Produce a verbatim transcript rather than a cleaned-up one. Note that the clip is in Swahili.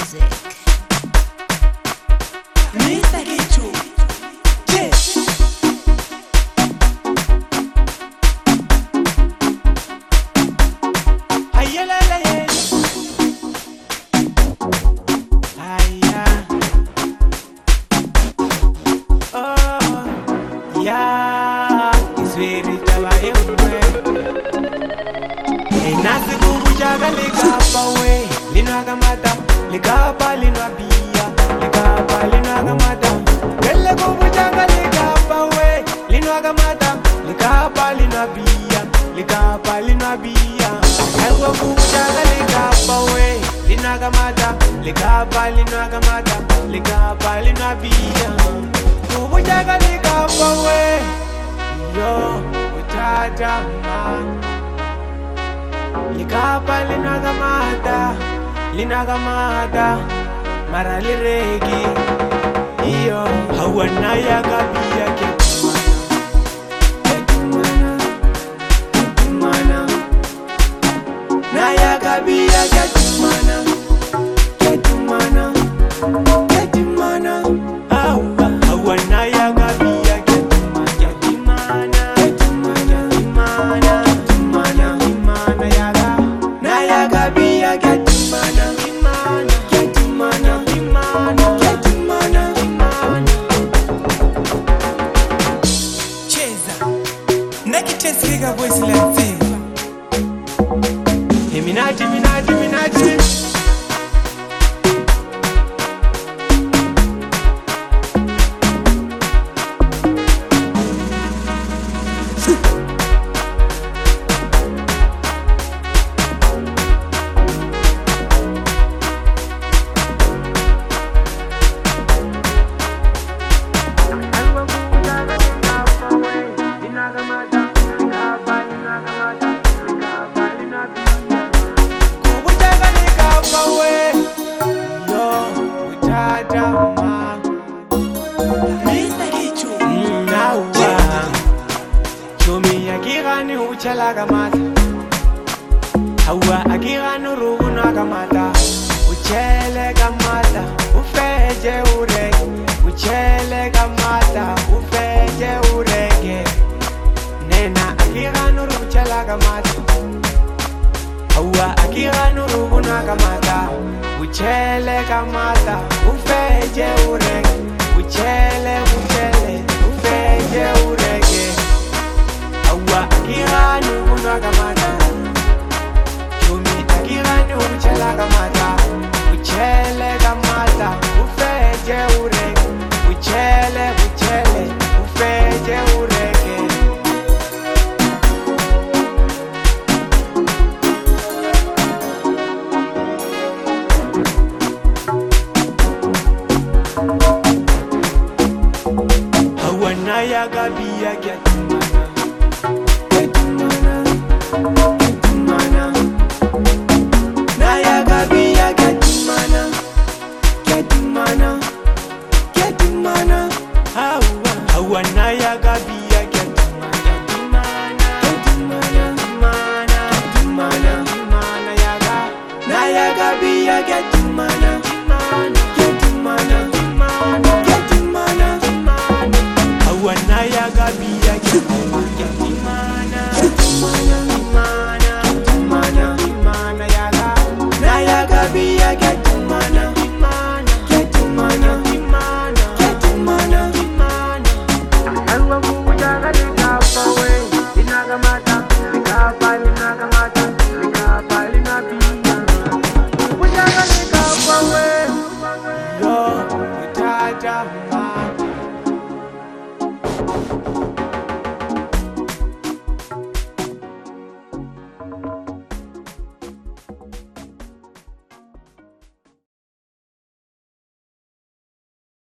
music. Mister Kichu. Yeah. Ayelele. Aya. Oh. Yeah. Iswiri tabaye mwe. Enasi kubujaga likapa we. Linaga mata. Likapa linwa bia. Likapa linwa mata. Gele kubujaga likapa we. Linwa mata. Likapa linwa bia. Likapa linwa bia. Ewa kubujaga likapa we. Linwa mata. Likapa linwa mata. Likapa linwa bia. Kubujaga likapa we. Yo, utata ma. Likapa linaga mata, linaga mata, marali regi. Iyo, hawana ya gabi ya ketumana, ketumana, na ya gabi ya ketumana, ketumana, ketumana. Hawa, hawana ya gabi ya ketumana, ketumana, ketumana, ketumana ya ga, na ya gabi ya ketumana, ketumana, ketumana, ketumana, ketumana. Cheza, nakitesi liga voice la mzee. Eminati, minati, minati. Akirani uchala gamata, hawa akirani ruguna gamata, uchele gamata, ufeje urege, uchele gamata, ufeje urege. Nena akirani uchala gamata, hawa akirani ruguna gamata, uchele gamata, ufeje urege, uchele uchele, ufeje urege. Awa akirani unaga mata, chumi akirani uchela gamata, uchele gamata, ufeje urege, uchele uchele, ufeje urege. Awa na ya gabi ya ketumana. Ketumana, ketumana, na ya gabi ya ketumana, ketumana, ketumana. Hawa, hawa na ya gabi ya ketumana, ketumana, ketumana, ketumana, ketumana ya ga, na ya gabi ya ketumana, ketumana, ketumana, ketumana, ketumana. Hawa na ya gabi ya ketumana. Mata